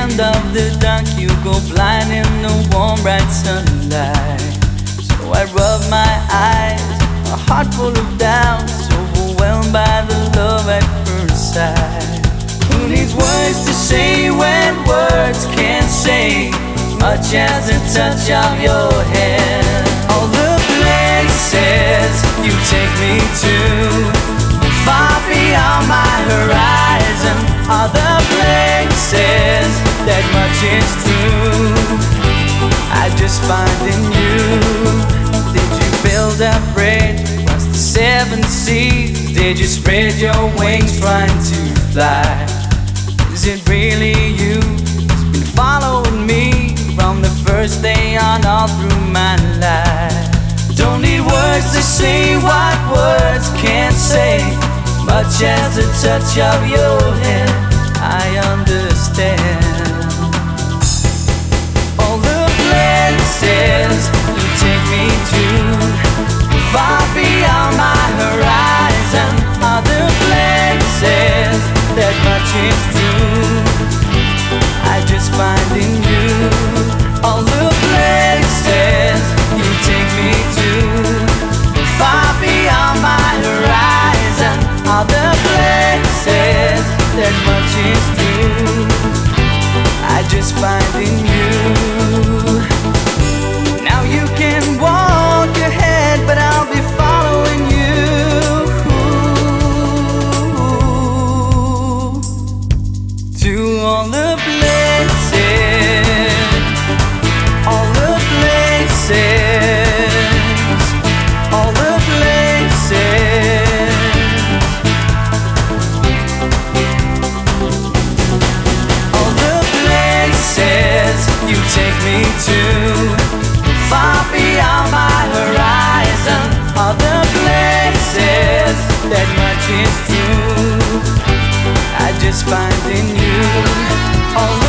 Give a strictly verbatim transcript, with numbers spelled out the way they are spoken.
end of the dark, you go blind in the warm bright sunlight. So I rub my eyes, a heart full of doubts, overwhelmed by the love at first sight. Who needs words to say when words can't say much as the touch of your hand? All the places you take me to, far beyond my horizon, are the places that much is true. I just find in you. Did you build a bridge across the seven seas? Did you spread your wings trying to fly? Is it really you who's been following me from the first day on all through my life? Don't need words to say what words can't say, much as the touch of your hand, I understand. All the places you take me to, far beyond my horizon, are the places that much is true. I just find in you. All the places you take me to, far beyond my horizon, are the places that much is true. I just find in you. Now you can walk ahead, but I'll be following you to all the places, all the places, all the places, all the places you take me to, far beyond my horizon, all the places that much is true. I just find in you all